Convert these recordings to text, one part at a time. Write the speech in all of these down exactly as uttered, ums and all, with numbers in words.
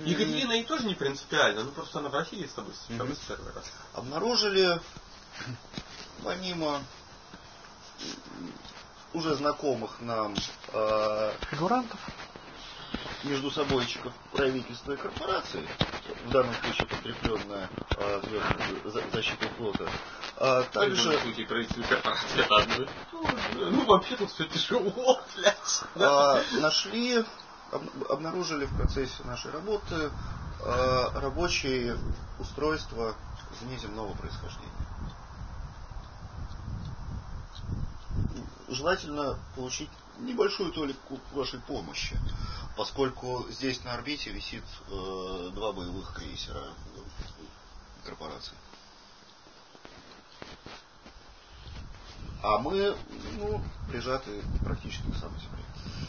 Екатерина и тоже не принципиально, но просто она в России с тобой сейчас в первый раз. Обнаружили помимо уже знакомых нам э, фигурантов, между собойчиков правительства и корпораций, в данном случае подкрепленная э, звездной защитой флота, а также... В случае правительства и корпорации это одно. Ну, вообще тут все тяжело, блядь. А, нашли, об, обнаружили в процессе нашей работы а, рабочие устройства внеземного происхождения. Желательно получить небольшую толику вашей помощи, поскольку здесь на орбите висит э, два боевых крейсера корпорации. А мы, ну, прижаты практически к самой земле.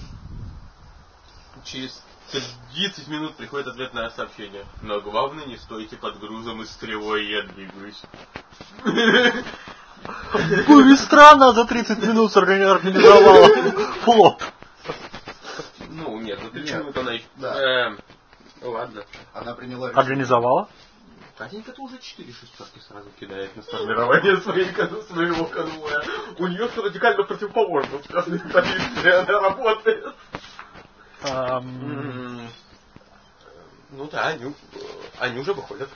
Через тридцать минут приходит ответное сообщение. Но главное, не стойте под грузом и стрелой, я двигаюсь. Будет странно, за тридцать минут организовала флот. Ну, нет, за тридцать минут она еще... Да. Эм, ладно. Она приняла решение. Организовала? Катенька-то уже четыре шестерки сразу кидает на сформирование своей, своего конвоя. У нее все радикально противоположно. В каждой позиции она работает. Um... Ну да, они, они уже выходят.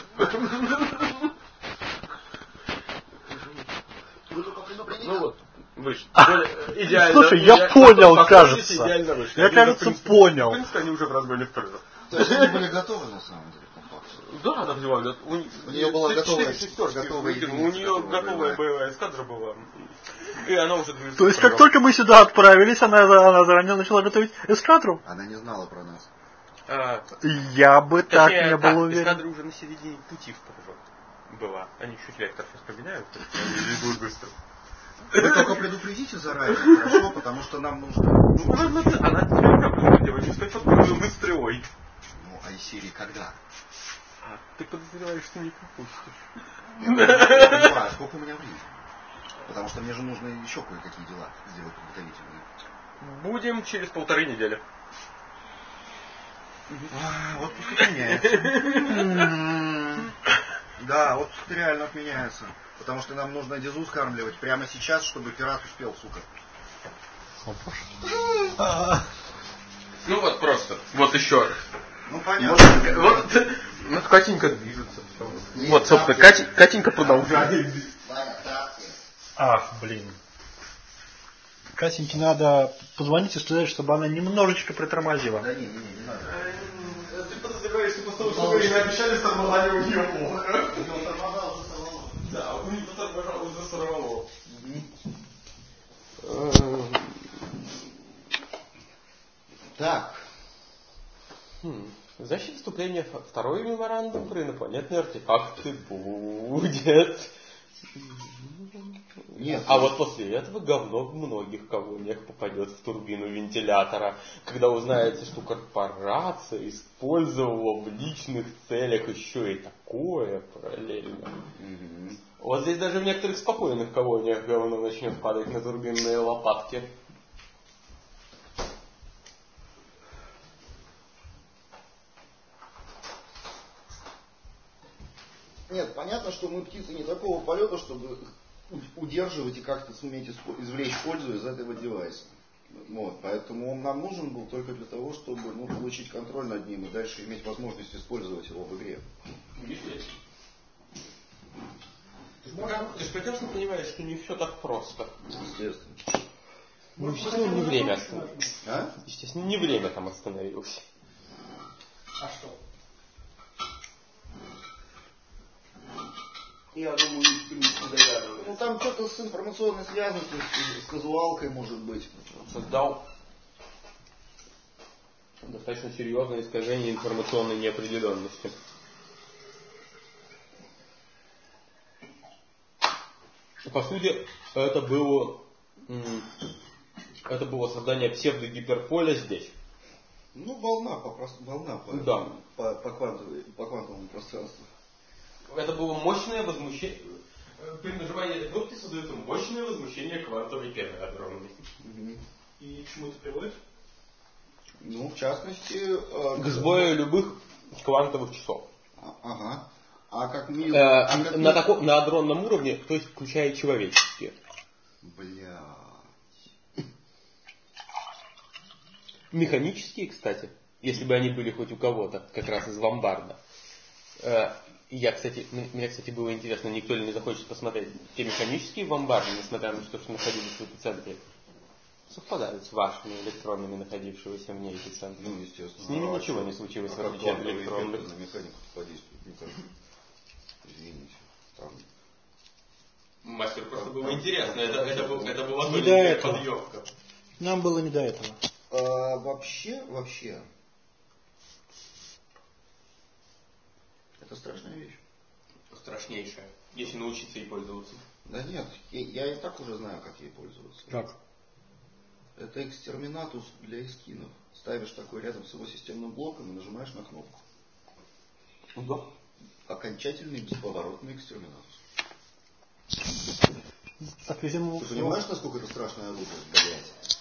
Ну вот, вышли. Идеально. Слушай, я понял, кажется. Я, кажется, понял. В принципе, они уже в разгоне вперед. То есть они были готовы на самом деле? Да, она взяла. У, у нее была готовая, готовая у нее готовая боевая эскадра была. И она уже движется. То есть, как только мы сюда отправились, она, она заранее начала готовить эскадру? Она не знала про нас. А, Я бы так точнее, не был так, уверен. эскадра уже на середине пути в прыжок была. Они чуть вектор сейчас поменяют, они идут быстро. Вы только предупредите заранее, хорошо, потому что нам нужно... Ну, она, она тебе уже предупредила, не стой под грузом и стрелой. Ну, а из серии когда? А, ты подозреваешь, что не пропустишь. Я понимаю, сколько у меня времени? Потому что мне же нужно еще кое-какие дела сделать подготовительные. Будем через полторы недели. А, отпуск отменяется. Да, отпуск реально отменяется. Потому что нам нужно Дезу скармливать прямо сейчас, чтобы пират успел, сука. Ну вот просто. Вот еще. Ну понятно. Вот, вот Катенька движется. Вот, собственно, Катя, Катенька продолжает. Ах, блин. Катеньке надо позвонить и сказать, чтобы она немножечко притормозила. Да не, не, не, не надо. Ты подозреваешь, что после того, что вы обещали, с тормозанием у нее плохо. Ну, тормоза уже сорвало. Да, у нее тормоза уже сорвало. Так. Хм. В защите вступления второй меморандум про инопланетные артефакты будет. Нет. А вот после этого говно в многих колониях попадет в турбину вентилятора, когда узнаете, что корпорация использовала в личных целях еще и такое параллельно. Mm-hmm. Вот здесь даже в некоторых спокойных колониях говно начнет падать на турбинные лопатки. Нет, понятно, что мы птицы не такого полета, чтобы удерживать и как-то суметь извлечь пользу из этого девайса. Вот, поэтому он нам нужен был только для того, чтобы ну, получить контроль над ним и дальше иметь возможность использовать его в игре. Естественно. Ты же прекрасно понимаешь, что не все так просто. Естественно. Ну, естественно, не время остановилось. А? Естественно, не время там остановилось. А что? Я думаю, в принципе, догадываюсь. Ну там что-то с информационной связанностью, с, с казуалкой, может быть. Создал достаточно серьезное искажение информационной неопределенности. По сути, это было, это было создание псевдогиперполя здесь. Ну, волна по, волна по, да. по, по, квантовой, по квантовому пространству. Это было мощное возмущение. При нажимании этой кнопки создается мощное возмущение квантовой первой огромной. И к чему это приводит? Ну, в частности... Э, к сбою любых квантовых часов. А, ага. А как мир... Э, а как на, мир... тако, на адронном уровне, то есть включая человеческие. Бля... Механические, кстати, если бы они были хоть у кого-то, как раз из Вамбарда. Э, я, кстати, мне, кстати, было интересно, никто ли не захочет посмотреть те механические Вамбарды, несмотря на то, что находились в эпицентре, совпадают с вашими электронами, находившимися вне эпицентра. Ну, естественно. С ними а ничего что? не случилось, А в как отличие от квантовые электронных. эффекты на механику подействуют никак. Извините. Там... Мастер, просто А, было а, интересно, а, это, а, это, а, был, это была Не до тоненькая этого. подъемка. Нам было не до этого. А, вообще, вообще, это страшная вещь. Страшнейшая, если научиться ей пользоваться. Да нет, я, я и так уже знаю, как ей пользоваться. Как? Это экстерминатус для эскинов. Ставишь такой рядом с его системным блоком и нажимаешь на кнопку. Да. Окончательный бесповоротный экстерминатус. Отвезем его Ты в понимаешь, насколько это страшное оружие, блядь?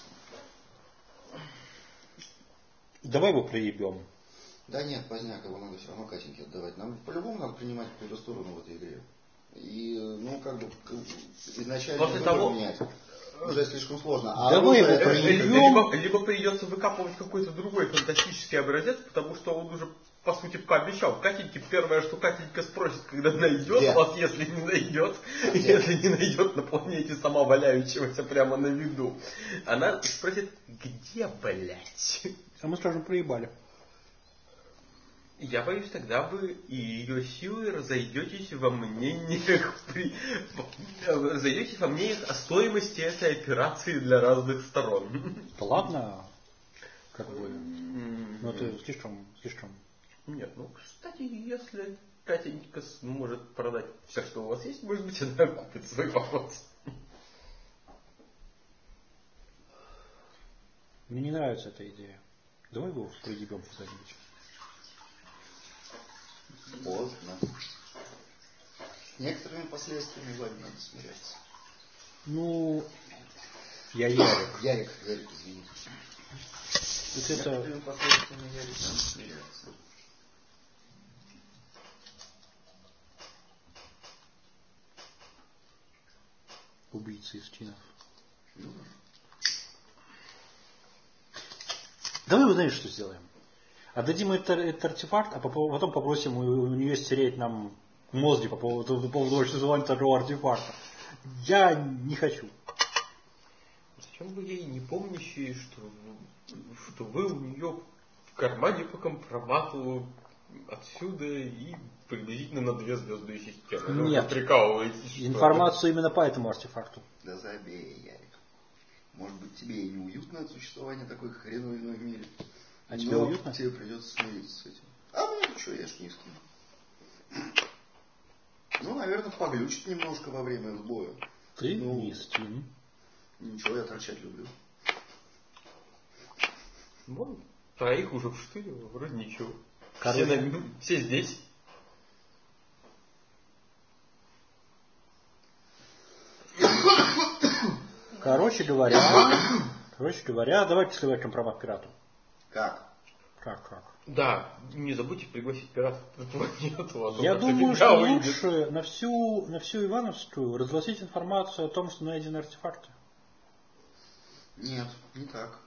Давай его проебем. Да нет, поздняк, его надо все равно Катеньке отдавать. Нам по-любому надо принимать какую-то сторону в этой игре. И, ну, как бы, изначально После выбор того- менять уже слишком сложно. А Давай оружие- его проебем. Либо, либо придется выкапывать какой-то другой фантастический образец, потому что он уже, по сути, пообещал Катеньке. Первое, что Катенька спросит, когда найдет Где? вас, если не найдет, Где? если не найдет на планете сама валяющегося прямо на виду. Она спросит, где, блядь? А мы скажем, проебали. Я боюсь, тогда вы и ее силой разойдетесь во мнениях, при... разойдетесь во мнениях о стоимости этой операции для разных сторон. Да ладно. Как бы. Ну это слишком, слишком. Нет, ну, кстати, если Катенька сможет продать все, что у вас есть, может быть, она купит свой поход. Мне не нравится эта идея. Давай его проебем куда-нибудь. Поздно. С некоторыми последствиями, Владимир, надо смиряться. Ну, я Ярик. Ярик, Ярик, извините. Вот С это некоторыми последствиями Ярик надо смиряться. убийцы из чинов. Ну, Давай вы знаете, что сделаем? Отдадим этот, этот артефакт, а потом попросим у, у нее стереть нам мозги по поводу, по поводу существования такого артефакта. Я не хочу. Зачем вы ей не помнящие, что, что вы у нее в кармане по компромату отсюда и приблизительно на две звездные системы? Нет. Вы прикалываетесь, что ли? Информацию именно по этому артефакту. да забей, Ярик. Может быть, тебе и неуютно от существования такой хреновиной в мире. А но тебе уютно? тебе придется смириться с этим. А ну что, я ж не скину. Ну, наверное, поглючит немножко во время сбоя. Ты Ну, не скин. Ничего, я торчать люблю. Ну, троих уже вштырило, вроде ничего. Короче. Все, на- все здесь. Короче говоря, короче говоря, давайте сливать компромат пирату. Как? Как, как? Да, не забудьте пригласить пиратов на планету. А то Я как-то думаю, фигня что выйдет. лучше на всю, на всю Ивановскую разгласить информацию о том, что найдены артефакты. Нет, не так.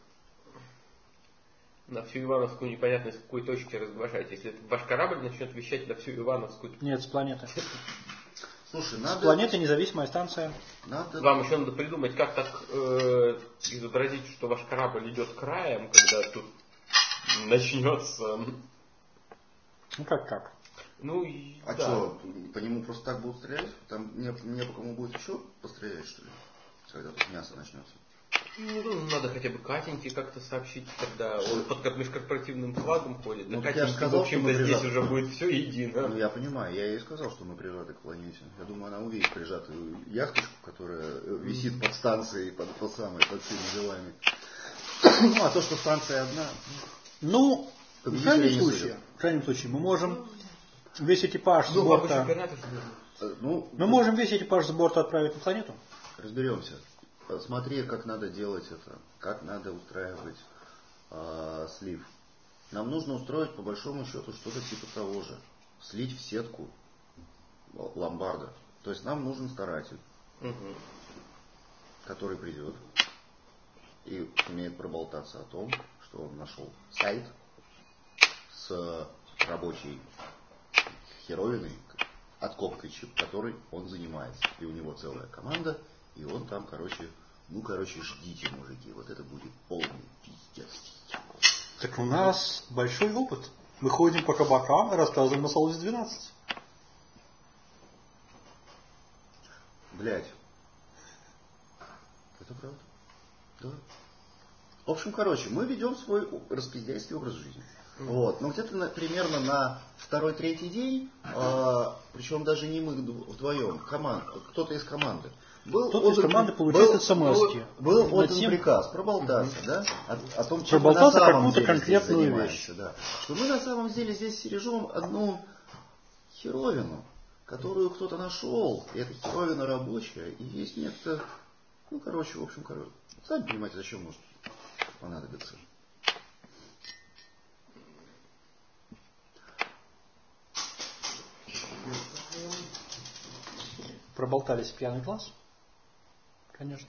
На всю Ивановскую непонятно с какой точки разглашать. Если это ваш корабль начнет вещать на всю Ивановскую. Нет, с планеты. Слушай, С надо... планеты независимая станция. Надо... Вам еще надо придумать, как так э, изобразить, что ваш корабль идет краем, когда тут начнется. Ну как как? Ну, и, А да. что, по нему просто так будут стрелять? Там мне, мне по кому будет еще пострелять, что ли? Когда тут мясо начнется. Ну, надо хотя бы Катеньке как-то сообщить, когда он под межкорпоративным флагом ходит. Ну, На так я же Катеньке, сказал, в общем-то, что мы здесь прижаты. уже будет все едино. Ну, я понимаю, я ей сказал, что мы прижаты к планете. Я думаю, она увидит прижатую яхточку, которая э, висит под станцией, под, под самой, под всеми делами. Ну, а то, что станция одна... Ну, в Победителя крайнем не случае, судят. в крайнем случае, мы можем весь экипаж с Ну, борта... пиратов нужно. э, Ну, Мы можем весь экипаж с борта отправить на планету. разберемся. Посмотри, как надо делать это, как надо устраивать а, слив. Нам нужно устроить по большому счету что-то типа того же. Слить в сетку ломбарда. То есть нам нужен старатель, угу. который придет и сумеет проболтаться о том, что он нашел сайт с рабочей херовиной, откопкой, которой он занимается. И у него целая команда, и он там, короче, ну, короче, ждите, мужики, вот это будет полный пиздец. Так у нас большой опыт. Мы ходим по кабакам и рассказываем о Солнце двенадцать. Блять. Это правда. Да. В общем, короче, мы ведем свой распиздяйский образ жизни. Вот. Но где-то на, примерно на второй-третий день, а, причем даже не мы вдвоем, команд, кто-то из команды. Был кто-то отдан, из команды получает смс-ки. Был, был отдан тем... приказ проболтаться, угу. да, о, о том, чем проболтаться мы на самом деле конкретную вещь. Да. Что мы на самом деле здесь стережем одну херовину, которую кто-то нашел, и эта херовина рабочая, и есть некто, ну, короче, в общем, короче, сами понимаете, зачем может понадобиться. Проболтались в пьяный класс? Конечно.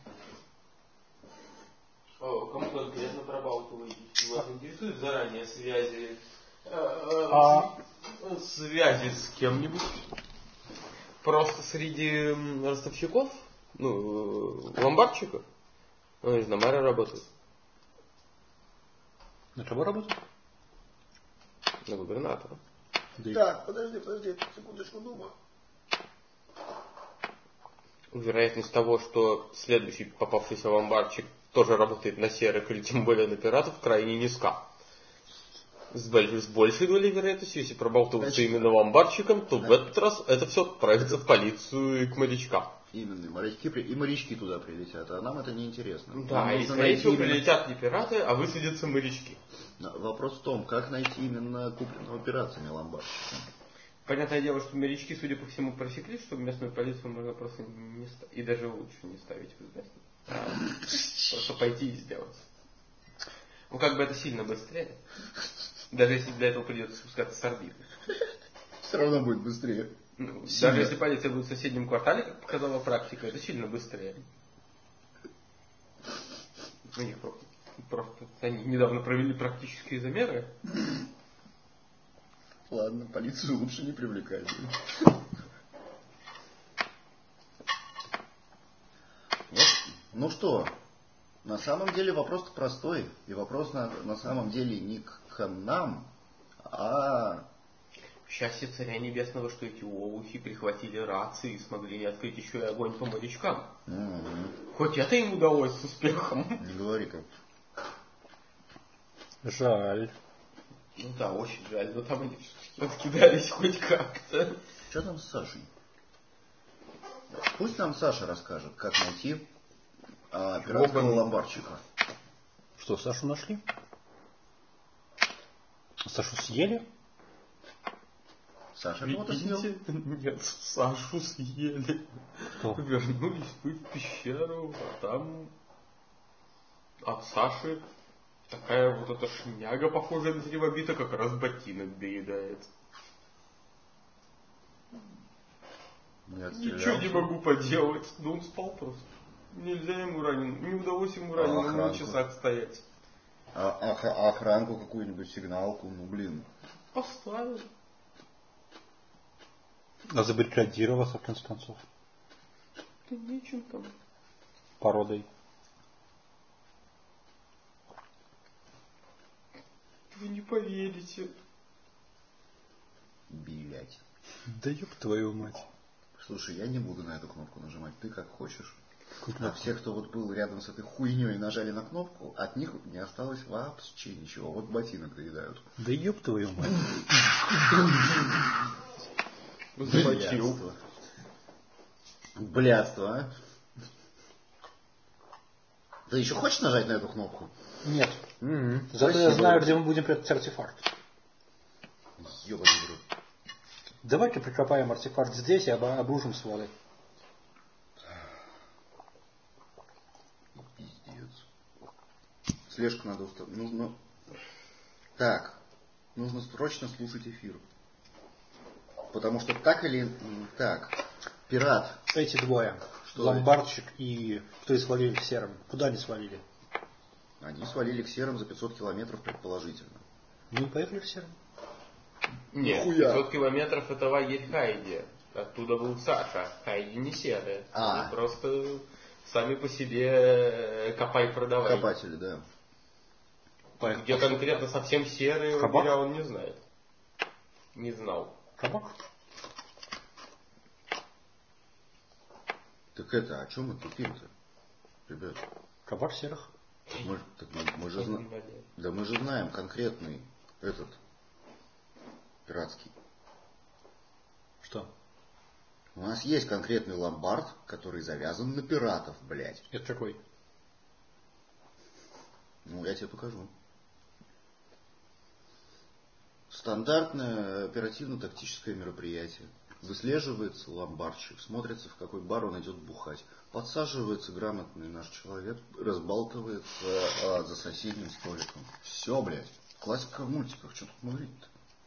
О, кому конкретно пробалтываете? Вас интересуют заранее связи? А... Связи с кем-нибудь? Просто среди ростовщиков? Ну, ломбардчиков? Ну, не знаю, мэра работает. На кого работает? На губернатора. Так, подожди, подожди, секундочку, думаю. Вероятность того, что следующий попавшийся ломбардчик тоже работает на серых или тем более на пиратов, крайне низка. С, с большей долей вероятности, если проболтываться именно ломбардчиком, то да. в этот раз это все отправится в полицию и к морячкам. Именно, морячки, и морячки туда прилетят, а нам это не интересно. Да, нам и скорее всего именно... прилетят не пираты, а высадятся морячки. Вопрос в том, как найти именно купленного пиратами ломбардчика. Понятное дело, что морячки, судя по всему, просекли, что местную полицию можно просто не ставить. И даже лучше не ставить в известность. А просто пойти и сделать. Ну, как бы это сильно быстрее. Даже если для этого придется спускаться с орбиты. Все равно будет быстрее. Ну, даже если полиция будет в соседнем квартале, как показала практика, это сильно быстрее. У них просто, просто они недавно провели практические замеры. Ладно, полицию лучше не привлекать. Вот. Ну что, на самом деле вопрос простой. И вопрос на, на самом деле не к нам, а... Счастье царя небесного, что эти олухи прихватили рации и смогли открыть еще и огонь по морячкам. Mm-hmm. Хоть это им удалось с успехом. Не говори-ка. Жаль. Ну да, очень жаль, но там они все-таки откидались хоть как-то. Что там с Сашей? Пусть нам Саша расскажет, как найти а, пиратского Оба... ломбардчика. Что, Сашу нашли? Сашу съели? Саша кого-то съел? Нет, Сашу съели. Кто? Вернулись мы в пещеру, а там от Саши такая вот эта шняга, похожая на древобита, как раз ботинок доедает. Ничего не могу поделать. Да он спал просто. Нельзя ему ранен. Не удалось ему раненому на часах стоять. А, а, а охранку какую-нибудь, сигналку, ну блин. Поставил. А забаррикадировался в конце концов. Да нечем там. Породой. Вы не поверите. Блять. Да ёб твою мать. Слушай, я не буду на эту кнопку нажимать. Ты как хочешь. А все, кто вот был рядом с этой хуйней и нажали на кнопку, от них не осталось вообще ничего. Вот ботинок доедают. Да ёб твою мать. Блядство. Блядство, а? Ты еще хочешь нажать на эту кнопку? Нет. Угу. Зато Спасибо. Я знаю, где мы будем прятать артефакт. Ёбаный в рот. Давай-ка прикопаем артефакт здесь и обрушим с воды. Пиздец. Слежку надо установить. Нужно Так, нужно срочно слушать эфир. Потому что так или... Так, пират. Эти двое. Что Ломбардчик это? И кто и свалили к серым. Куда они свалили? Они свалили к серым за пятьсот километров предположительно. Мы поехали к серым? Нет, Хуя. пятьсот километров это лагерь Хайди. Оттуда был Саша. Хайди не серые. А. Они просто сами по себе копай продавай. Копатели, да. Где конкретно совсем серые лагеря он не знает. Не знал. Кабак? Так это, о чем мы тупим-то, ребят? Кабак серых. Мы, так мы, мы же зна... Да мы же знаем конкретный этот пиратский. Что? У нас есть конкретный ломбард, который завязан на пиратов, блядь. Это какой? Ну, я тебе покажу. Стандартное оперативно-тактическое мероприятие. Выслеживается ломбардщик, смотрится, в какой бар он идет бухать. Подсаживается грамотный наш человек, разбалтывается а, за соседним столиком. Все, блядь. Классика в мультиках. Что тут говорить-то?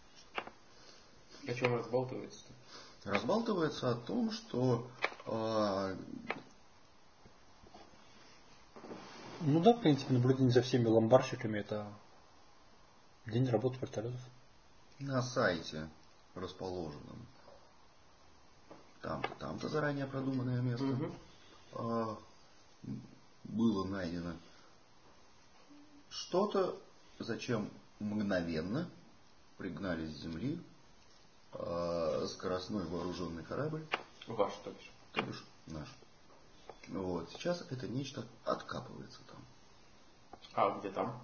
О чем разбалтывается-то? Разбалтывается о том, что... А... Ну да, в принципе, наблюдение за всеми ломбардщиками это день работы вертолетов. На сайте расположенном. Там-то, там-то заранее продуманное место. Угу. А, было найдено что-то, зачем мгновенно пригнали с земли а, скоростной вооруженный корабль. Ваш, то бишь. То бишь наш. Вот. Сейчас это нечто откапывается там. А где там?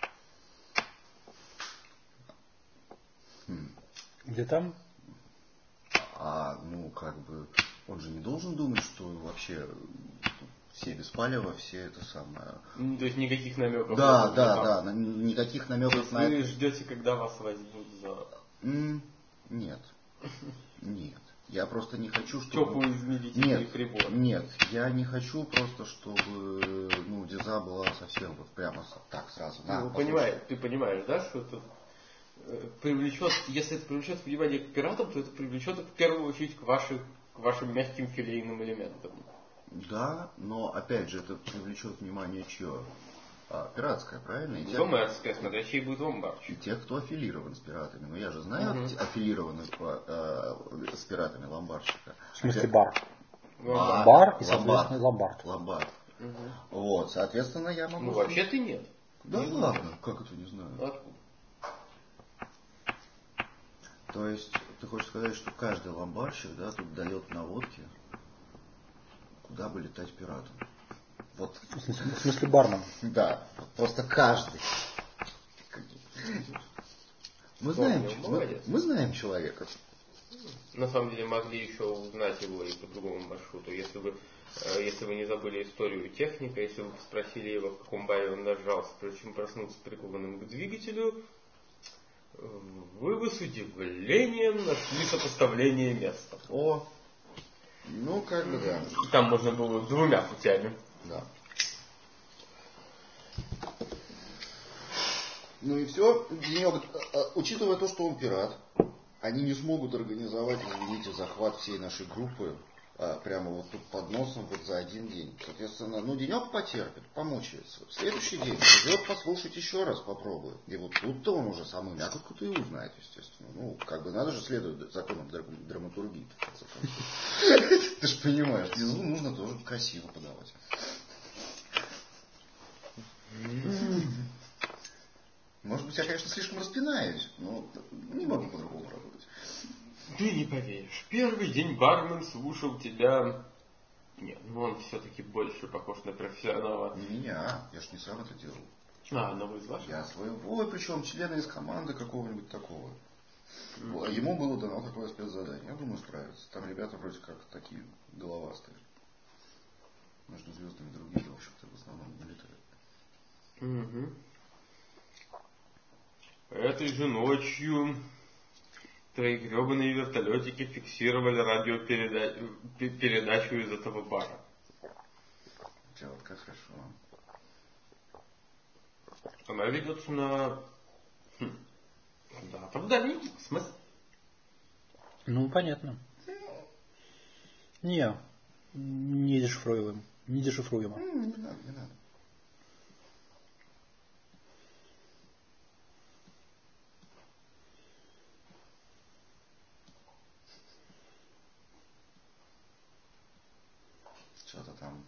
Хм. Где там? А, ну, как бы, он же не должен думать, что вообще все без палева, все это самое... Ну, то есть никаких намеков? Да, да, да, на, никаких намеков на... Вы ждете, когда вас возьмут за... М- нет, нет. Я просто не хочу, чтобы... Теплый измерительный прибор. Нет, я не хочу просто, чтобы, ну, деза была совсем вот прямо так сразу. Ну, вы понимаешь, ты понимаешь, да, что это... привлечет, если это привлечет внимание к пиратам, то это привлечет в первую очередь к, вашим, к вашим мягким филейным элементам. Да, но опять же это привлечет внимание чего? А, пиратская, правильно? И Ломбардская, смотря чей будет ломбардчик. И тех, кто аффилирован с пиратами. Но я же знаю угу. аффилированных э, с пиратами ломбардщика. В смысле Хотя... бар? Бар, бар и, соответственно, ломбард. Ломбард. Угу. Вот, соответственно, я могу... Ну, вообще ты нет. Да не ладно, знаю. Как это не знаю? Откуда? То есть, ты хочешь сказать, что каждый ломбардщик, да, тут дает наводки, куда бы летать пиратам. Вот. В смысле, в смысле барном? Да, просто каждый. Мы знаем, мы, мы знаем человека. На самом деле могли еще узнать его и по другому маршруту. Если вы, если вы не забыли историю техника, если вы спросили его, в каком баре он нажрался, прежде чем проснуться прикованным к двигателю, вы бы с удивлением нашли сопоставление места. О, ну как бы да. Там можно было двумя путями. Да. Ну и все. Денек, учитывая то, что он пират, они не смогут организовать, извините, захват всей нашей группы а, прямо вот тут под носом вот за один день. Соответственно, ну денек потерпит, помучается. В следующий день придет послушать еще раз, попробует. И вот тут-то он уже самую мякотку-то и узнает, естественно. Ну, как бы надо же следовать законам драматургии. Ты же понимаешь, дизу нужно тоже красиво подавать. Может быть, я, конечно, слишком распинаюсь, но не могу по-другому работать. Ты не поверишь. Первый день бармен слушал тебя... Нет, ну он все-таки больше похож на профессионала. Не меня, я ж не сам это делал. А, одного из ваших? Я своего, причем члена из команды какого-нибудь такого. Mm-hmm. Ему было дано такое спецзадание. Я думаю, справится. Там ребята вроде как такие головастые. Между звездами другие, в общем-то, в основном не летают. Угу. Этой же ночью твои гребаные вертолетики фиксировали радиопередачу из этого бара. Четко, хорошо. Она ведется на Хм. Да, правда, не смысл. Ну, понятно. Не, не дешифруем. Не дешифруемо. Не надо, не надо. Что-то там.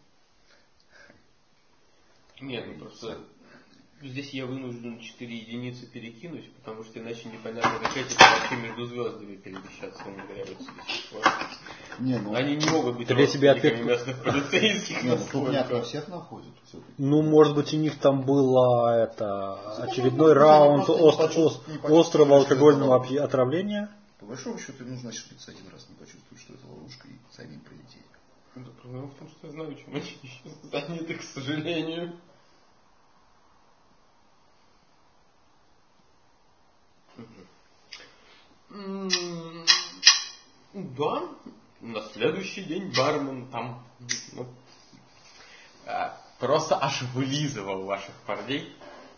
Нет, ну просто здесь я вынужден четыре единицы перекинуть, потому что иначе непонятно, как эти вообще между звездами перемещаться умудряются до сих пор. Не, ну, Они не могут быть Так я тебе родственниками ответ- местных полицейских. не, ну, тупняк на настолько. всех находит. Все-таки. Ну, может быть, у них там было это очередной ну, раунд просто не ост- почувствовали, ост- не почувствовали, острого что это алкогольного ловушка. опья- отравления. По большому счету, им нужно ошибиться один раз, не почувствовать, что это ловушка, и самим прилететь. Да, проблема в том, что я знаю, чем они сейчас заняты, к сожалению. М, Да, на следующий день бармен там ну, а, просто аж вылизывал ваших парней.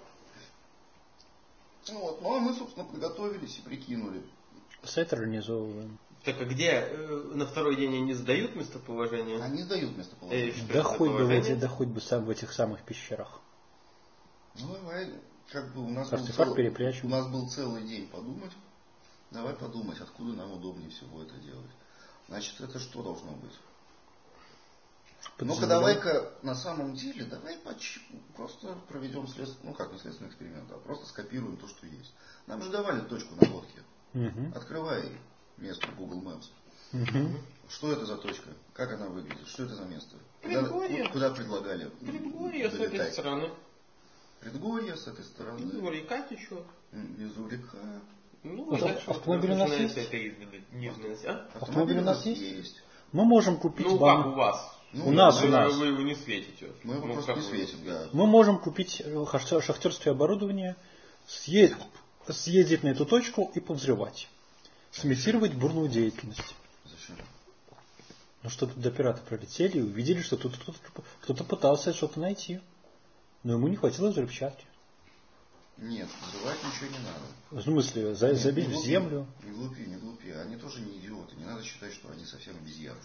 Ну вот, ну а мы, собственно, подготовились и прикинули. Сайт организовываем. Так а где э, на второй день они сдают местоположение? Они сдают Э, местоположение. что Да это за хоть бы, в положение? эти- да хоть бы сам в этих самых пещерах. Ну давай, как бы у нас, был Артефакт цел- перепрячем. у нас был целый день подумать. Давай подумать, откуда нам удобнее всего это делать. Значит, это что должно быть? Под Ну-ка, землей. давай-ка на самом деле, давай поч- просто проведем следственный, ну как не следственный эксперимент, а просто скопируем то, что есть. Нам же давали точку наводки. Мгм. Открывай место Google Maps. Мгм. Что это за точка? Как она выглядит? Что это за место? Куда, Предгорье. куда предлагали Предгорье с этой долетать? стороны. Предгорье с этой стороны. Внизу река течет. М, Внизу река. Ну, Вот и дальше вот автомобиль у нас начинается есть? эта изгородь, низменность, а? Автомобиль у нас есть? есть. Мы можем купить Ну, вам- как у вас? Ну, У нас, вы, у нас. Вы его не светите. Мы его Ну, просто как не вы его светим, да. Мы можем купить э, шахтер- шахтерское оборудование, съездить, съездить на эту точку и повзрывать. Сымитировать бурную деятельность. Зачем? Ну что туда пираты пролетели и увидели, что тут кто-то, кто-то пытался что-то найти. Но ему не хватило взрывчатки. Нет, взрывать ничего не надо. В смысле, за- Нет, забить не в глупи, землю. Не глупи, не глупи. Они тоже не идиоты. Не надо считать, что они совсем обезьяны.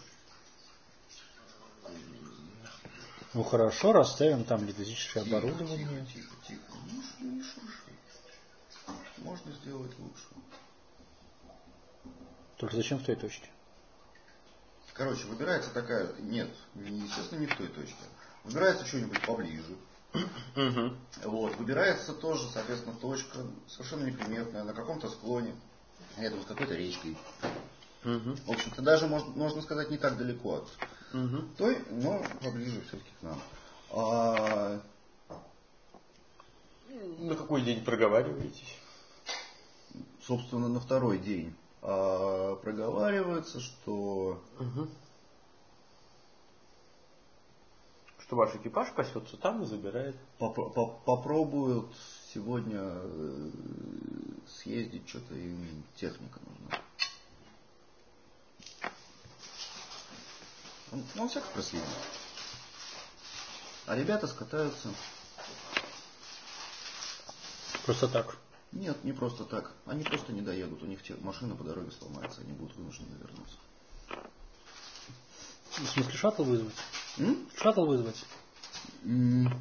Ну хорошо, расставим там геодезическое Тихо, оборудование. Тихо, тихо, тихо. Ну, ш- не шурши. Можно сделать лучше. Только зачем в той точке? Короче, выбирается такая... Нет, не, естественно, не в той точке. Выбирается что-нибудь поближе. Угу. Вот. Выбирается тоже, соответственно, точка совершенно неприметная, на каком-то склоне, рядом с какой-то речкой. Угу. В общем-то, даже, можно, можно сказать, не так далеко от Угу. той, но поближе все-таки к нам. А, На какой день проговариваетесь? собственно, на второй день а, проговаривается, что... Угу. Что ваш экипаж пасется там и забирает. Поп- поп- попробуют сегодня э, съездить, что-то им техника нужна. Он, он всяко проследит. А ребята скатаются. Просто так. Нет, не просто так. Они просто не доедут. У них те- машина по дороге сломается. Они будут вынуждены вернуться. В смысле, шаттл вызвать? М? Шаттл вызвать? М.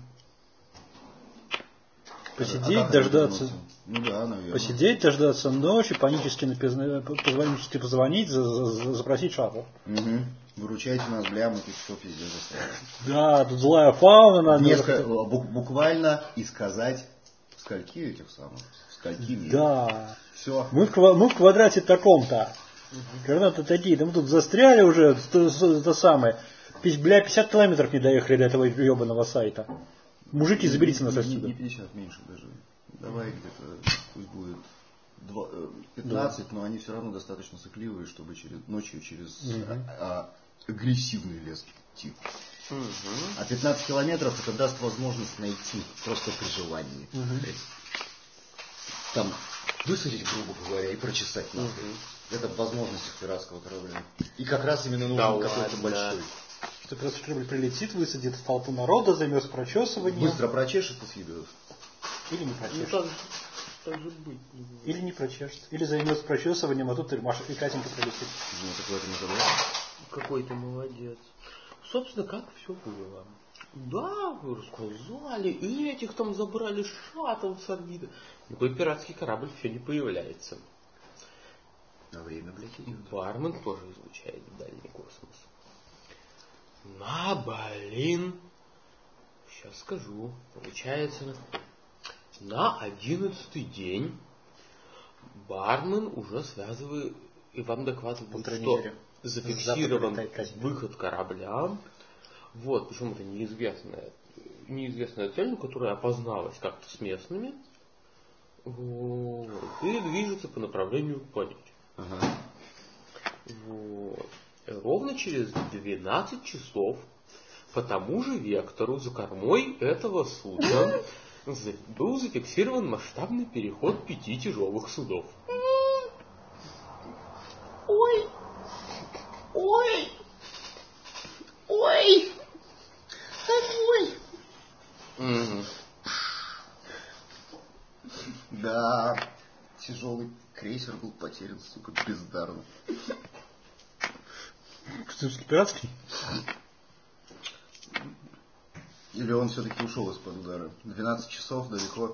Посидеть, А как они дождаться. вернутся? Ну да, наверное. Посидеть, дождаться ночи, панически, напизна- позвонить, позвонить, за- за- запросить шаттл. Угу. Выручайте нас, бля, мы тут все пиздец застряли. Да, тут злая фауна, надо... Несколько, бу- буквально и сказать, скольки этих самых, скольки мир. Да. Все. Мы в, ква- мы в квадрате таком-то. Когда-то такие, да мы тут застряли уже, то, то- то самое. Пи- Бля, пятьдесят километров не доехали до этого ебаного сайта. Мужики, заберите нас Не- отсюда. Не пятьдесят, меньше даже. Давай где-то, пусть будет два- э, пятнадцать, но они все равно достаточно сыкливые, чтобы через, ночью через Мгм. а, а, агрессивный лес идти. Угу. А пятнадцать километров это даст возможность найти просто при желании. Мгм. Там высадить, грубо говоря, и прочесать нахрен. Это в возможностях пиратского корабля. И как раз именно нужен Да какой-то ладно. большой. Что просто корабль прилетит, высадит в толпу народа, займется прочесыванием. Быстро прочешет и съебет. Или не Ну, прочешет. там, так же быть не может. Или не прочешется. Или займется прочесыванием, а тут и Маша и Катенька прилетит. Ну, такое это не забыл. Какой ты молодец. Собственно, как все было. Да, вы рассказали, и этих там забрали шаттл с орбиты. Никакой пиратский корабль все не появляется. На время, блядь, идет. Бармен тоже излучает в дальний космос. На, блин. Сейчас скажу. Получается, на одиннадцатый день бармен уже связывает и вам докладывает, что зафиксирован выход корабля. Вот, причем это неизвестная, неизвестная цель, которая опозналась как-то с местными. Вот, и движется по направлению к планете. Ага. Вот. Ровно через двенадцать часов по тому же вектору за кормой этого судна был зафиксирован масштабный переход пяти тяжелых судов. Ой! Ой! Ой! Ой! Угу. Да, тяжелый крейсер был потерян, сука, бездарно. Кстати, пиратский? Или он все-таки ушел из-под удара? двенадцать часов далеко.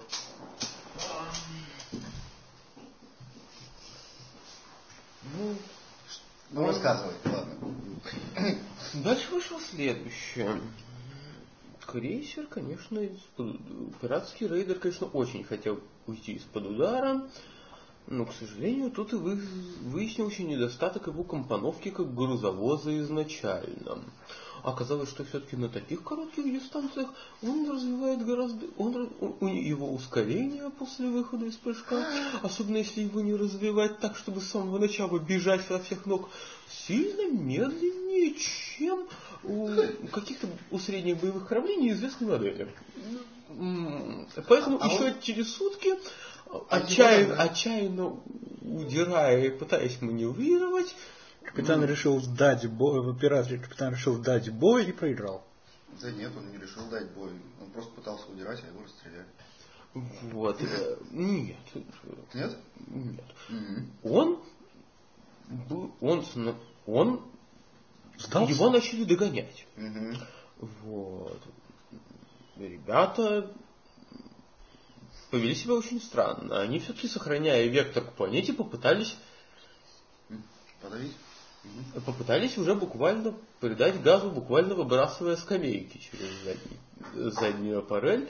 Ну, ну рассказывай, ладно. Дальше вышло следующее. Крейсер, конечно, из-под... пиратский рейдер, конечно, очень хотел уйти из-под удара, но, к сожалению, тут и вы... выяснился недостаток его компоновки как грузовоза изначально. Оказалось, что все-таки на таких коротких дистанциях он развивает гораздо... Он... У его ускорение после выхода из прыжка, особенно если его не развивать так, чтобы с самого начала бежать со всех ног, сильно медленнее, чем у каких-то у средних боевых кораблей неизвестной модели. Поэтому а еще он... через сутки, отчаянно, отчаянно удирая и пытаясь маневрировать, капитан ну... решил сдать бой, пират, капитан решил сдать бой и проиграл. Да нет, он не решил дать бой. Он просто пытался удирать, а его расстреляли. Вот. Нет. Нет? Нет. Угу. Он он, он сдался? Его начали догонять. Угу. Вот. Ребята повели себя очень странно. Они все-таки, сохраняя вектор к планете, попытались подавить. Угу. Попытались уже буквально придать газу, буквально выбрасывая скамейки через задний, заднюю аппарель.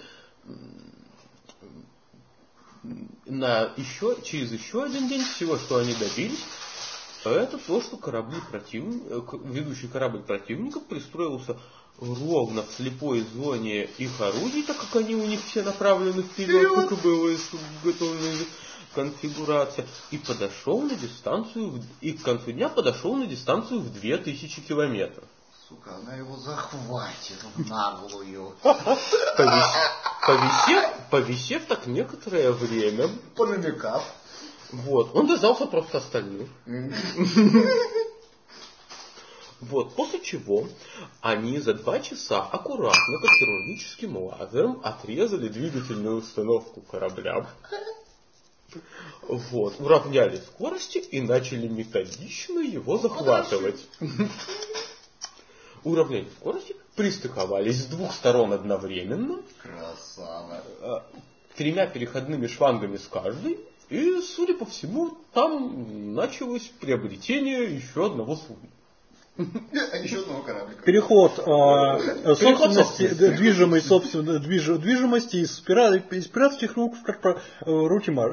На еще, через еще один день всего, что они добились, это то, что корабли противн... ведущий корабль противника пристроился ровно в слепой зоне их орудий, так как они у них все направлены вперед, как и было изготовлено конфигурация, и подошел на дистанцию, и к концу дня подошел на дистанцию в две тысячи километров. Сука, она его захватит в наглую. Повисев, повисев так некоторое время, понамекав, вот, он дождался просто остальных. Вот, после чего они за два часа аккуратно, как хирургическим лазером, отрезали двигательную установку корабля. Вот, уравняли скорости и начали методично его захватывать. Уравняли скорости, пристыковались с двух сторон одновременно. Красава. Тремя переходными шлангами с каждой. И, судя по всему, там началось приобретение еще одного судна. Еще одного кораблика. Переход, э, собственности, движимой собственной движ, движимости из, пират, из пиратских рук в руки Мар.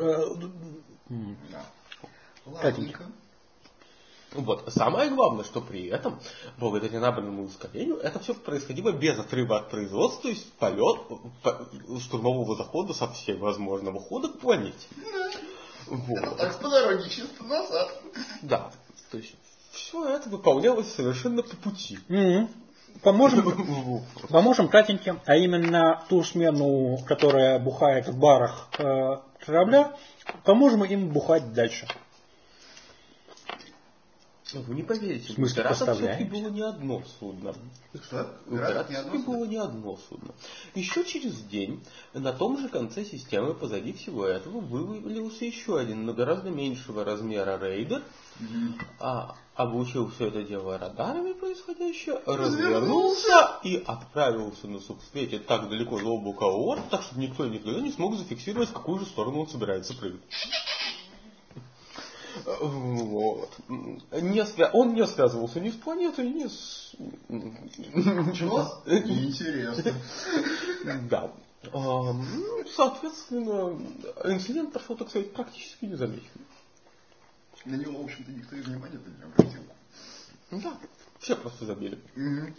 Ладненько. Вот. Самое главное, что при этом, благодаря набранному ускорению, это все происходило без отрыва от производства, то есть полет штурмового захода со всем возможного хода к планете. Вот. Это так по дороге чисто назад. Да. То есть все это выполнялось совершенно по пути. Mm-hmm. Поможем, поможем Катеньке, а именно ту смену, которая бухает в барах э, корабля, поможем им бухать дальше. Вы не поверите, В смысле, у пиратов все-таки поставляете? было не одно судно. Что? У пиратов все-таки было не одно судно. Еще через день на том же конце системы позади всего этого вывалился еще один, но гораздо меньшего размера рейдер, Угу. а, облучил все это дело радарами происходящее, развернулся и отправился на субсвете так далеко за облако Оорт, так что никто никогда не смог зафиксировать, в какую же сторону он собирается прыгать. Вот. Не свя... Он не связывался ни с планетой, ни с... Чего? Интересно. Да. А, ну, соответственно, инцидент прошел, так сказать, практически незамеченный. На него, в общем-то, никто и внимания-то не обратил. Да, все просто забили. Угу.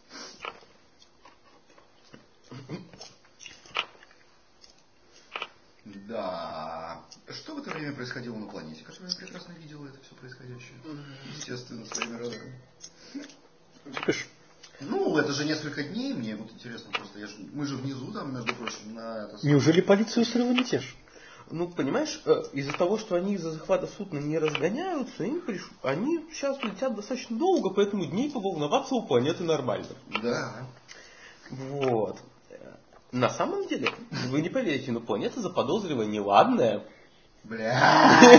Да. Что в это время происходило на планете, которая прекрасно видела это все происходящее? Естественно, своими радарами. Спишь? Ну, это же несколько дней, мне вот интересно просто. Я ж, мы же внизу там, между прочим, на это... Неужели полиция устроила мятеж? Ну, понимаешь, э, из-за того, что они из-за захвата судна не разгоняются, им приш... они сейчас летят достаточно долго, поэтому дней поволноваться у планеты нормально. Да. Вот. На самом деле, вы не поверите, но планета заподозрила неладное. Бля.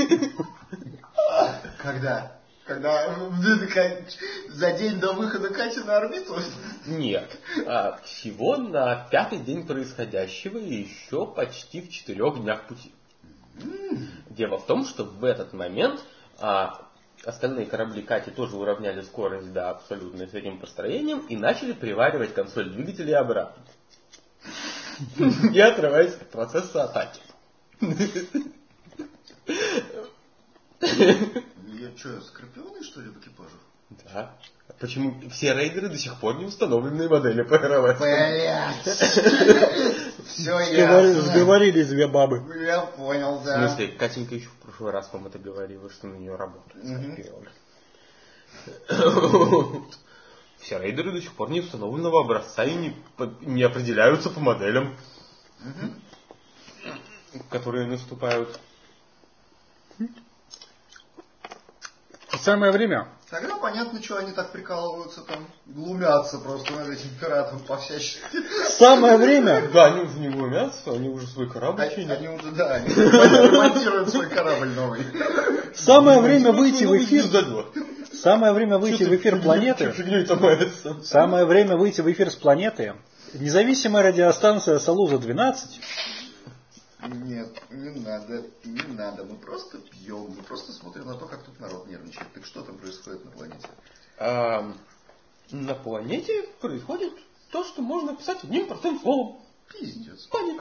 Когда? Когда за день до выхода Кати на орбиту? Нет. А, всего на пятый день происходящего и еще почти в четырех днях пути. Дело в том, что в этот момент а, остальные корабли Кати тоже уравняли скорость до абсолютной с этим построением и начали приваривать консоль двигателей обратно. Не отрываясь от процесса атаки. Я что, скорпионы, что ли, в экипаже? Да. Почему все рейдеры до сих пор не установленные модели по эр эс? Блять! Все ясно. Сговорились две бабы. Я понял, В да. смысле, Катенька еще в прошлый раз вам это говорила, что на нее работает скорпион. Все рейдеры до сих пор не установленного образца и не, не определяются по моделям, которые наступают. Самое время. Тогда понятно, что они так прикалываются там, глумятся просто над этим пиратом по всячески. Самое время. Да, они уже не глумятся, они уже свой корабль Они, чинят. они уже, да, они ремонтируют свой корабль новый. Самое время выйти в эфир. Звездолет. Самое время выйти в эфир планеты. Самое время выйти в эфир с планеты. Независимая радиостанция Салуза двенадцать. Нет, не надо, не надо. Мы просто пьем, мы просто смотрим на то, как тут народ нервничает. Так что там происходит на планете? А, на планете происходит то, что можно описать одним простым словом. Пиздец. Паника.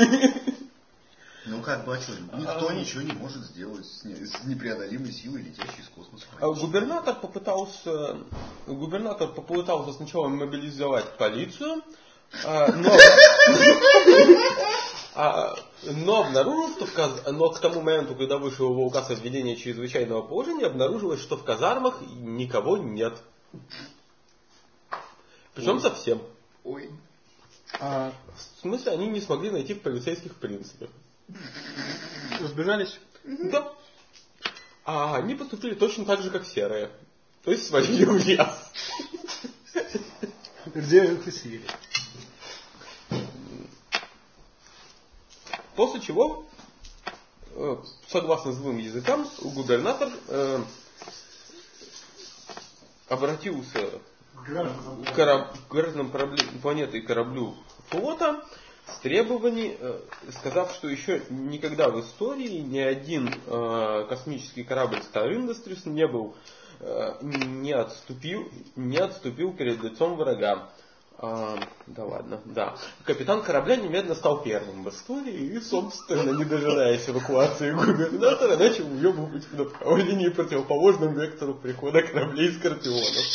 Ну как бы, а что, никто ничего не может сделать с, не, с непреодолимой силой, летящей из космоса. А губернатор попытался, губернатор попытался сначала мобилизовать полицию, а, но, а, но обнаружил, что в каз... но к тому моменту, когда вышел его указ о введении чрезвычайного положения, обнаружилось, что в казармах никого нет. Причем Ой. совсем. Ой. А, в смысле, они не смогли найти в полицейских принципах. Сбежались? Да. А они поступили точно так же, как серые. То есть свалили в лес. Где их и съели? После чего, согласно злым языкам, губернатор э, обратился к кораб- к гражданам корабли- планеты и кораблю флота с требованием, э, сказав, что еще никогда в истории ни один э, космический корабль Star Industries не был, э, не отступил, не отступил перед лицом врага. А, да ладно, да. Капитан корабля немедленно стал первым в истории и, собственно, не дожидаясь эвакуации губернатора, начал уебывать в направлении противоположном вектору прихода кораблей Скорпионов.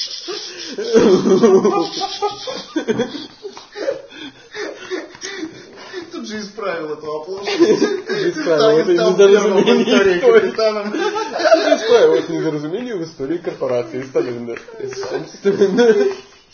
Тут же исправил эту оплошность. Исправил это недоразумение истории. Исправил это недоразумение в истории корпорации Сталина. Собственно.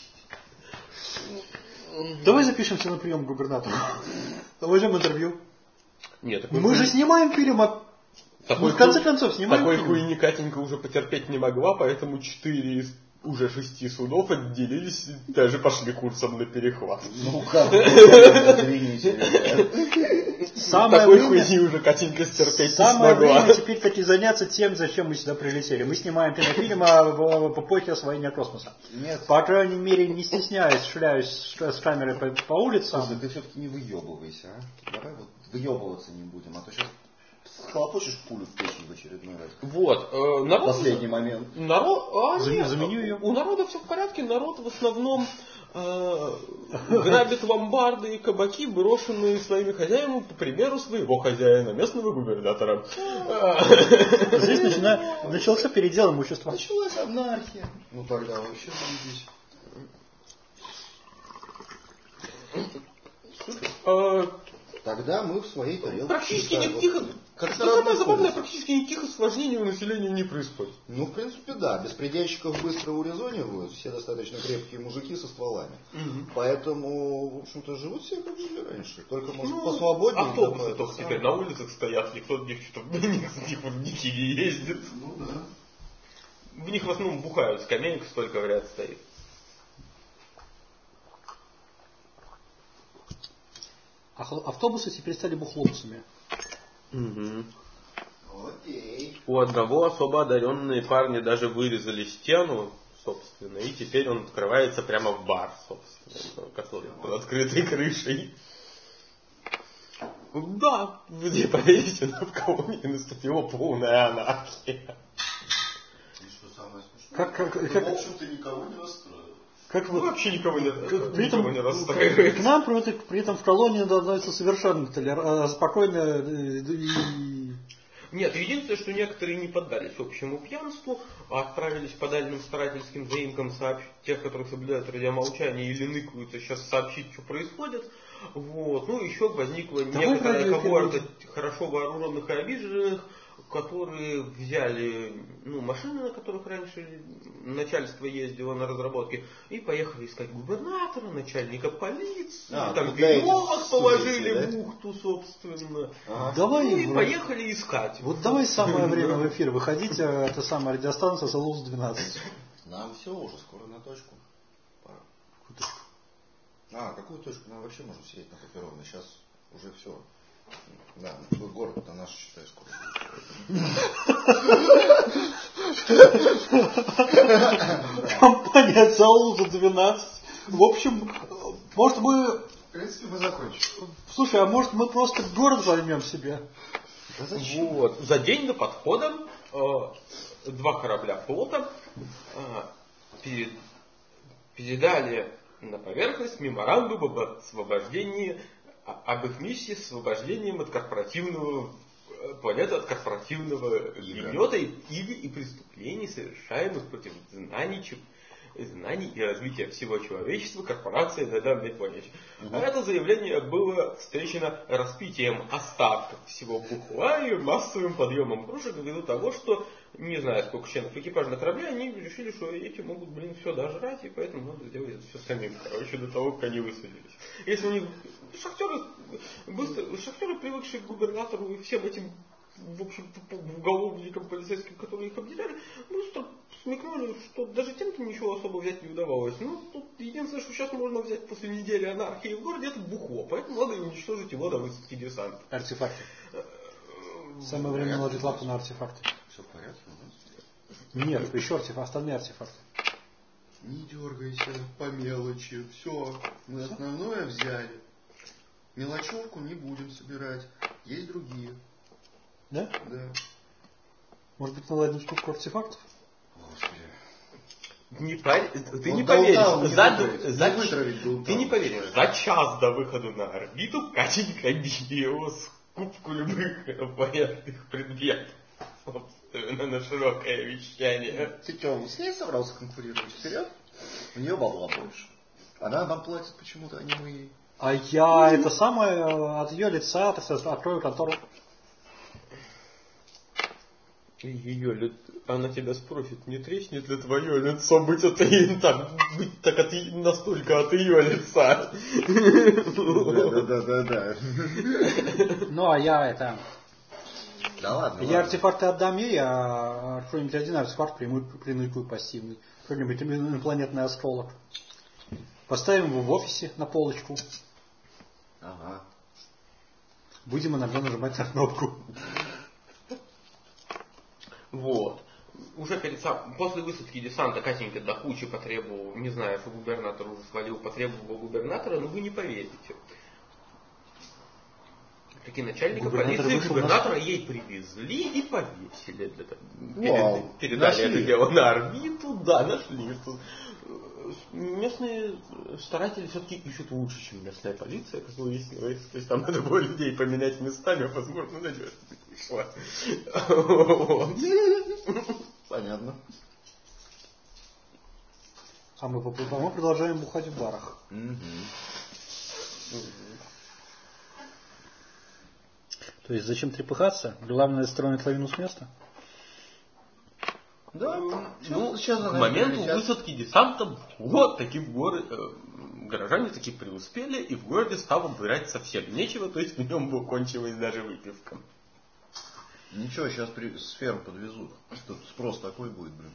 Давай запишемся на прием к губернатору. Возьмем интервью. Нет, так Мы же снимаем фильм о Такой, ну, в конце концов, снимаем такой фильм. хуйни Катенька уже потерпеть не могла, поэтому четыре из уже шести судов отделились и даже пошли курсом на перехват. Ну как, извините. Самое Такой время, хуйни уже Катенька стерпеть самое не смогла. время теперь таки заняться тем, зачем мы сюда прилетели. Мы снимаем кинофильм о эпохе освоения космоса. Нет. По крайней мере, не стесняясь, шляюсь с камерой по, по улицам. Слушай, ты все-таки не выебывайся, а? Давай вот выебываться не будем, а то сейчас схлопочешь пулю в печень в очередной раз. Вот. Э, народ, Последний момент. Народ, а, Зам- нет, заменю ее. У народа все в порядке, народ в основном э, грабит ломбарды и кабаки, брошенные своими хозяевами, по примеру своего хозяина, местного губернатора. Здесь начина... начался передел имущества. Началась анархия. Ну тогда вообще заебись. Э, Тогда мы в своей тарелке. Практически считаем, никаких, вот, как как самое равны забавное, ходят. практически никаких осложнений у населения не происходит. Ну, в принципе, да. Беспредельщиков быстро урезонивают. Все достаточно крепкие мужики со стволами. Угу. Поэтому, в общем-то, живут все как жили раньше. Только, может, Ну, посвободнее. автобусы да, только это теперь самое. на улицах стоят, никто в них что-то в них, в них в них не ездит. Ну да. В них в основном бухают, скамеек столько в ряд стоит. А автобусы теперь стали бухлобусами. Угу. Окей. У одного особо одаренные парни даже вырезали стену, собственно, и теперь он открывается прямо в бар, собственно, который под открытой крышей. Да, вы не поверите, но в колонии наступила полная анархия. И что самое смешное? Как, как, Это, как, в общем-то, никого не расстроило. как Ну, вы... вообще никого не, При никого этом, не к расстраивает. нам при, этом- при этом в колонии относятся совершенно толер... э, спокойно э, и... Нет, единственное, что некоторые не поддались общему пьянству, а отправились по дальним старательским заимкам сообщить тех, которые соблюдают радиомолчание или ныкаются сейчас сообщить, что происходит. Вот. Ну, еще возникла Давай некоторая радиоэфир когорта будем. хорошо вооруженных и обиженных, которые взяли ну, машины, на которых раньше начальство ездило на разработки, и поехали искать губернатора, начальника полиции, А, там для этих биолог положили судей, в да? бухту, собственно. Ага. Давай, Ну и в- поехали искать. вот давай самое время в эфир выходить, а это самая радиостанция Салуз двенадцать. Нам все уже скоро на точку. Пора. А, какую точку? Нам вообще можно сидеть на Папировной. Сейчас уже все. Да, твой город-то наш, считай, скоро будет. Компания Салуза двенадцать. В общем, может мы... В принципе, мы закончим. Слушай, а может мы просто город займем себе? Да зачем? Вот. За день до подхода э, два корабля флота э, перед- передали на поверхность меморандум об освобождении, а- об их миссии с освобождением от корпоративного э, планеты от корпоративного Иго. гнета и, или и преступлений, совершаемых против знаний, чё- знаний и развития всего человечества корпорации на данной планете. А это заявление было встречено распитием остатков всего бухла и массовым подъемом кружек ввиду того, что, не знаю, сколько членов экипажа на корабле, они решили, что эти могут, блин, все дожрать, и поэтому надо сделать это все самим, короче, до того, как они высадились. Если у них шахтеры, быстро, шахтеры, привыкшие к губернатору и всем этим, в общем-то, уголовникам полицейским, которые их объединяли, быстро смекнули, что даже тем-то ничего особо взять не удавалось. Ну, тут единственное, что сейчас можно взять после недели анархии в городе, это бухло. Поэтому надо уничтожить его до высадки десанта. Артефакты. Самое время наложить лапу на артефакты. Все в порядке у нас? Нет, еще артефакты, остальные артефакты. Не дергайся по мелочи. Все, мы основное взяли. Мелочевку не будем собирать. Есть другие. Да? Да. Может быть, наладим штуку артефактов? Господи. Не пар- Ты Вот не Даунтаун поверишь. не За... вытравить, за- не вытравить Даунтаун. Ты не поверишь. За час до выхода на орбиту Катенька его скупку любых инопланетных предметов. Собственно, на широкое вещание. Ты что, с ней собрался конкурировать? Вперед? У нее бабла больше. Она нам платит почему-то, а не мы ей. А я это самое от ее лица так сказать, открою контору. Ее ли... Она тебя спросит, не треснет ли твое лицо быть от ее, так, быть так от, настолько от ее лица. Да-да-да-да-да. Ну, а я это... Да ладно. Я ладно. артефакты отдам ей, а что-нибудь один артефакт приныкую пассивный. Что-нибудь инопланетный осколок. Поставим его в офисе на полочку. Ага. Будем иногда нажимать на кнопку. Вот. Уже перед сам... после высадки десанта Катенька до кучи потребовал, не знаю, что губернатор уже свалил, потребовал губернатора, но вы не поверите. Таки начальника Губернатор полиции губернатора на... ей привезли и повесили. Для того. Вау, Перед... Передали нашли. это дело на орбиту, да, нашли. Местные старатели все-таки ищут лучше, чем местная полиция, как выяснилось. То есть там надо было людей поменять местами, возможно, надежда пришла. Понятно. А мы, а мы продолжаем бухать в барах. Угу. То есть зачем трепыхаться? Главное строить лавину с места? Да, ну, сейчас к моменту высадки десанта вот такие в горы, э, горожане таки преуспели, и в городе стало брать совсем нечего, то есть в нем бы кончилась даже выпивка. Ничего, сейчас при... сферу подвезут. Тут спрос такой будет, блин.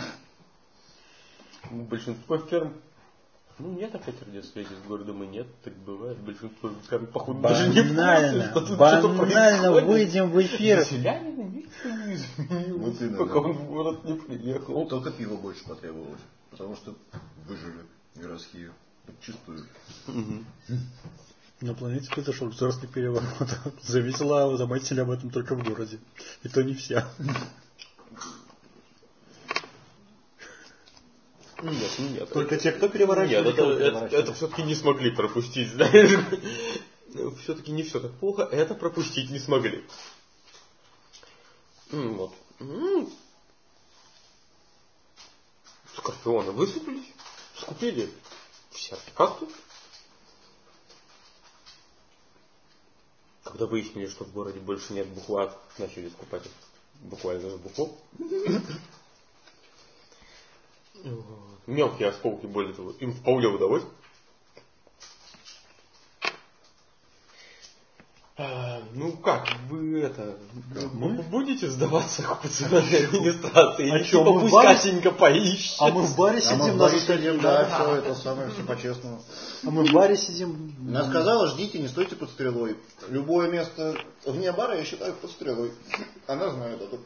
Большинство ферм, ну нет опять радиосвязи с городом и нет, так бывает. Большинство ферм, походу, даже не в курсе, что тут банально выйдем в эфир. Селянина ничего не изменилось, Вот именно, пока да. он в город не приехал. Только пива больше потребовалось, потому что выжили городские чистую. Угу. На планете произошел государственный переворот. Зависела заметили об этом только в городе. И то не вся. Нет, нет. Только те, кто переворачивает. Нет, это, это, это все-таки не смогли пропустить, знаешь. Все-таки не все так плохо, это пропустить не смогли. Вот. Скорпионы высыпались, скупили все артефакты. Когда выяснили, что в городе больше нет бухла, начали скупать буквально бухло. Мелкие осколки, более того, им вполне удалось. А, ну как, вы это, вы будете сдаваться оккупационной администрации? А Или что, типа мы в пусть баре- Катенька поищет? А мы в баре А мы сидим, в баре нас сидим, да, все это самое, все по-честному. А мы в баре сидим. Она сказала, ждите, не стойте под стрелой. Любое место вне бара я считаю под стрелой. Она знает это.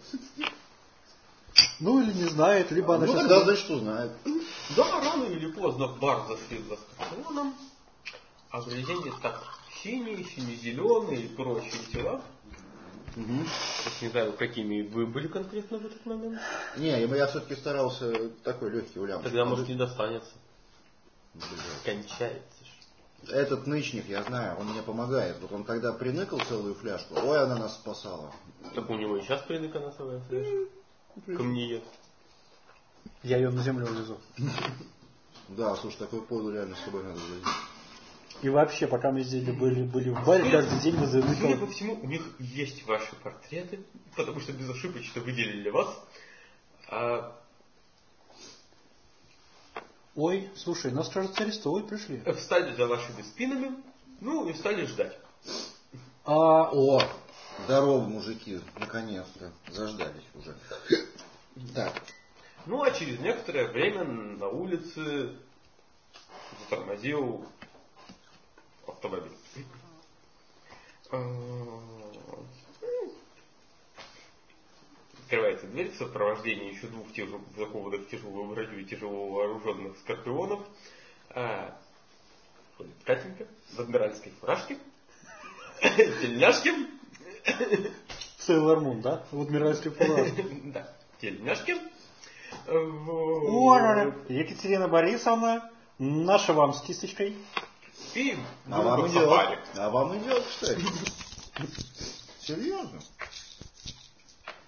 Ну или не знает, либо она Ну сейчас... тогда значит, что знает. Да, рано или поздно в бар зашли за скорпионом, а гляденье так синие, сине-зеленые и прочие тела. Угу. Не знаю, какими вы были конкретно в этот момент. Не, я, я все-таки старался такой легкий улямчик. Тогда, может, не достанется. Блин. Кончается. Этот нычник, я знаю, он мне помогает. Вот он когда приныкал целую фляжку, ой, она нас спасала. Так у него и сейчас приныкана целая фляжка. Камниет. Я ее на землю увезу. Да, слушай, такой пойло реально с собой надо возить. И вообще, пока мы здесь были, были в баре, каждый день мы Судя заныкал. по всему, у них есть ваши портреты, потому что безошибочно выделили вас. А... Ой, слушай, нас, кажется, арестовывать пришли. Встали за вашими спинами, ну и стали ждать. А, О, здорово, мужики, наконец-то, заждались уже. Так. Ну а через некоторое время на улице затормозил автомобиль. Открывается дверь в сопровождении еще двух тяжел, закованных в тяжелую броню и тяжело вооруженных скорпионов. А, ходит Катенька в адмиральской фуражке, тельняшке. Сейлор Мун, да? В адмиральской фуражке. Да, тельняшке. О, Екатерина Борисовна, наша вам с кисточкой. И А вам в идет. сафари. А вам идет, кстати. Серьезно?